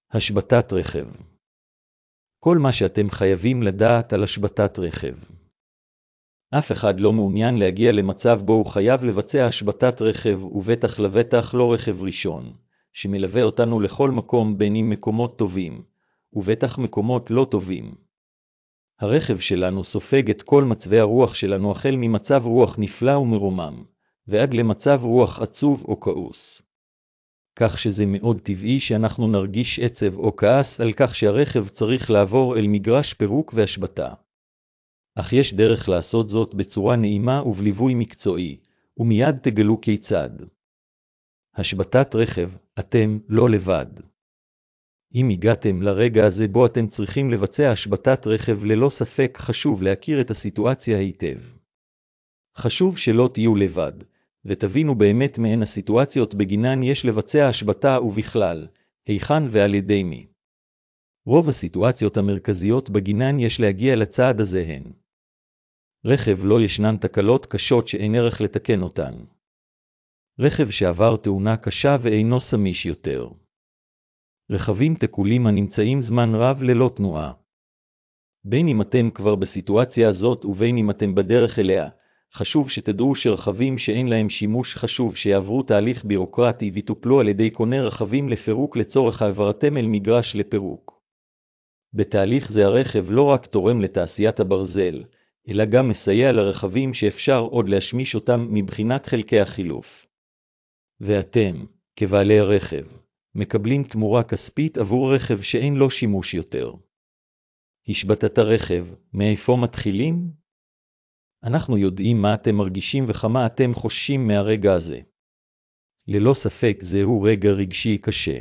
השבתת רכב. כל מה שאתם חייבים לדעת על השבתת רכב. אף אחד לא מעוניין להגיע למצב בו הוא חייב לבצע השבתת רכב, ובטח לבטח לא רכב ראשון, שמלווה אותנו לכל מקום, בין אם מקומות טובים, ובטח מקומות לא טובים. הרכב שלנו סופג את כל מצבי הרוח שלנו, החל ממצב רוח נפלא ומרומם, ועד למצב רוח עצוב או כעוס. כך שזה מאוד טבעי שאנחנו נרגיש עצב או כעס על כך שהרכב צריך לעבור אל מגרש פירוק והשבתה. אך יש דרך לעשות זאת בצורה נעימה ובליווי מקצועי, ומיד תגלו כיצד. השבתת רכב, אתם לא לבד. אם הגעתם לרגע הזה בו אתם צריכים לבצע השבתת רכב, ללא ספק חשוב להכיר את הסיטואציה היטב. חשוב שלא תהיו לבד, ותבינו באמת מהן הסיטואציות בגינן יש לבצע השבתה, ובכלל, היכן ועל ידי מי. רוב הסיטואציות המרכזיות בגינן יש להגיע לצעד הזה הן. רכב לא ישנן תקלות קשות שאין ערך לתקן אותן. רכב שעבר תאונה קשה ואינו סמיש יותר. רכבים תקולים הנמצאים זמן רב ללא תנועה. בין אם אתם כבר בסיטואציה הזאת ובין אם אתם בדרך אליה, חשוב שתדעו שרכבים שאין להם שימוש חשוב שיעברו תהליך בירוקרטי ויטופלו על ידי קונה רכבים לפירוק לצורך העברתם אל מגרש לפירוק. בתהליך זה הרכב לא רק תורם לתעשיית הברזל, אלא גם מסייע לרכבים שאפשר עוד להשמיש אותם מבחינת חלקי החילוף. ואתם, כבעלי הרכב, מקבלים תמורה כספית עבור רכב שאין לו שימוש יותר. השבתת הרכב, מאיפה מתחילים? אנחנו יודעים מה אתם מרגישים וכמה אתם חוששים מהרגע הזה. ללא ספק זהו רגע רגשי קשה.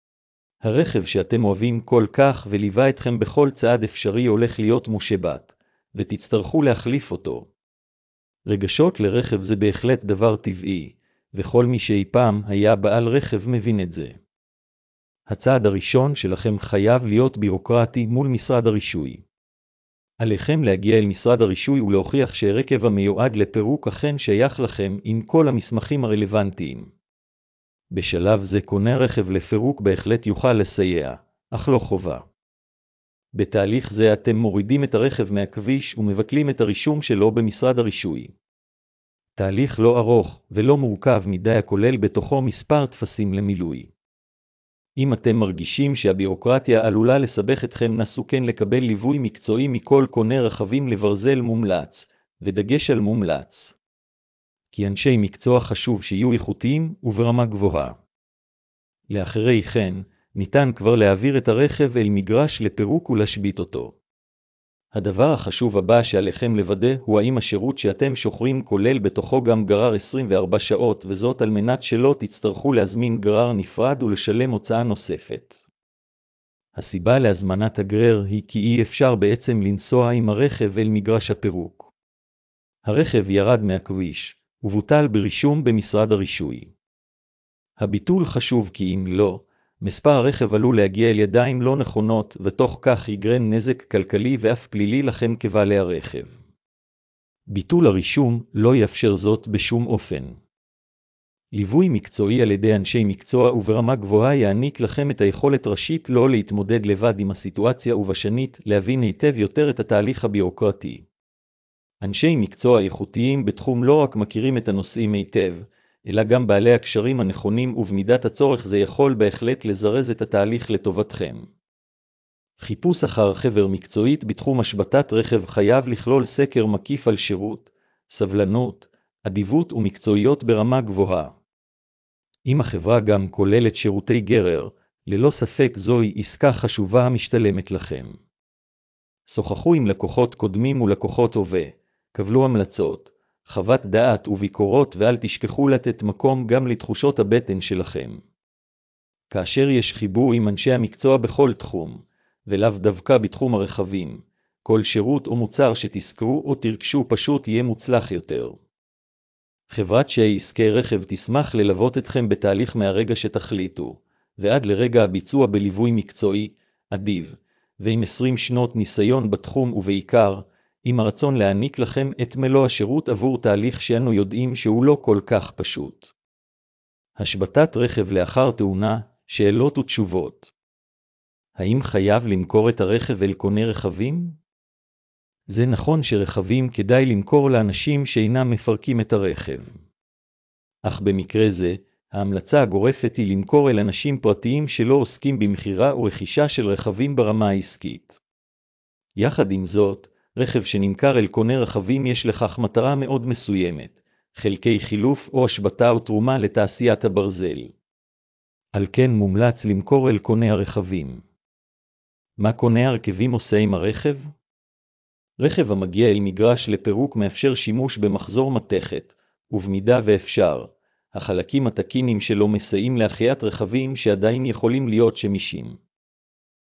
הרכב שאתם אוהבים כל כך וליווה אתכם בכל צעד אפשרי הולך להיות מושבת, ותצטרכו להחליף אותו. רגשות לרכב זה בהחלט דבר טבעי, וכל מי שאי פעם היה בעל רכב מבין את זה. הצעד הראשון שלכם חייב להיות בירוקרטי מול משרד הרישוי. עליכם להגיע אל משרד הרישוי ולהוכיח שהרכב המיועד לפירוק אכן שייך לכם עם כל המסמכים הרלוונטיים. בשלב זה קונה רכב לפירוק בהחלט יוכל לסייע, אך לא חובה. בתהליך זה אתם מורידים את הרכב מהכביש ומבטלים את הרישום שלו במשרד הרישוי. תהליך לא ארוך ולא מורכב מדי הכולל בתוכו מספר טפסים למילוי. אם אתם מרגישים שהבירוקרטיה עלולה לסבך אתכם, נסו כן לקבל ליווי מקצועי מכל קונה רכבים לברזל מומלץ, ודגש על מומלץ. כי אנשי מקצוע חשוב שיהיו איכותיים וברמה גבוהה. לאחרי כן, ניתן כבר להעביר את הרכב אל מגרש לפירוק ולהשבית אותו. הדבר החשוב הבא שעליכם לוודא הוא האם השירות שאתם שוכרים כולל בתוכו גם גרר 24 שעות, וזאת על מנת שלא תצטרכו להזמין גרר נפרד ולשלם הוצאה נוספת. הסיבה להזמנת הגרר היא כי אי אפשר בעצם לנסוע עם הרכב אל מגרש הפירוק. הרכב ירד מהכביש, ובוטל ברישום במשרד הרישוי. הביטול חשוב כי אם לא, מספר הרכב עלול להגיע אל ידיים לא נכונות, ותוך כך יגרם נזק כלכלי ואף פלילי לכם כבעלי הרכב. ביטול הרישום לא יאפשר זאת בשום אופן. ליווי מקצועי על ידי אנשי מקצוע וברמה גבוהה יעניק לכם את היכולת ראשית לא להתמודד לבד עם הסיטואציה, ובשנית להבין היטב יותר את התהליך הבירוקרטי. אנשי מקצוע איכותיים בתחום לא רק מכירים את הנושאים היטב, אלא גם בעלי הקשרים הנכונים, ובמידת הצורך זה יכול בהחלט לזרז את התהליך לטובתכם. חיפוש אחר חבר מקצועית בתחום השבתת רכב חייב לכלול סקר מקיף על שירות, סבלנות, אדיבות ומקצועיות ברמה גבוהה. אם החברה גם כוללת שירותי גרר, ללא ספק זוהי עסקה חשובה המשתלמת לכם. שוחחו עם לקוחות קודמים ולקוחות הווה, קבלו המלצות, חוות דעת וביקורות, ואל תשכחו לתת מקום גם לתחושות הבטן שלכם. כאשר יש חיבור עם אנשי המקצוע בכל תחום, ולאו דווקא בתחום הרכבים, כל שירות או מוצר שתזכרו או תרכשו פשוט יהיה מוצלח יותר. חברת שעסקי רכב תשמח ללוות אתכם בתהליך מהרגע שתחליטו, ועד לרגע הביצוע בליווי מקצועי, אדיב, ועם 20 שנות ניסיון בתחום, ובעיקר, עם הרצון להעניק לכם את מלוא השירות עבור תהליך שאנו יודעים שהוא לא כל כך פשוט. השבתת רכב לאחר תאונה, שאלות ותשובות. האם חייב למכור את הרכב אל קונה רכבים? זה נכון שרכבים כדאי למכור לאנשים שאינם מפרקים את הרכב. אך במקרה זה, ההמלצה הגורפת היא למכור אל אנשים פרטיים שלא עוסקים במכירה או רכישה של רכבים ברמה העסקית. יחד עם זאת, רכב שנמכר אל קונה רכבים יש לכך מטרה מאוד מסוימת, חלקי חילוף או השבתה או תרומה לתעשיית הברזל. על כן מומלץ למכור אל קונה הרכבים. מה קונה הרכבים עושה עם הרכב? רכב המגיע אל מגרש לפירוק מאפשר שימוש במחזור מתכת, ובמידה ואפשר, החלקים התקינים שלו מסייעים להחיית רכבים שעדיין יכולים להיות שמישים.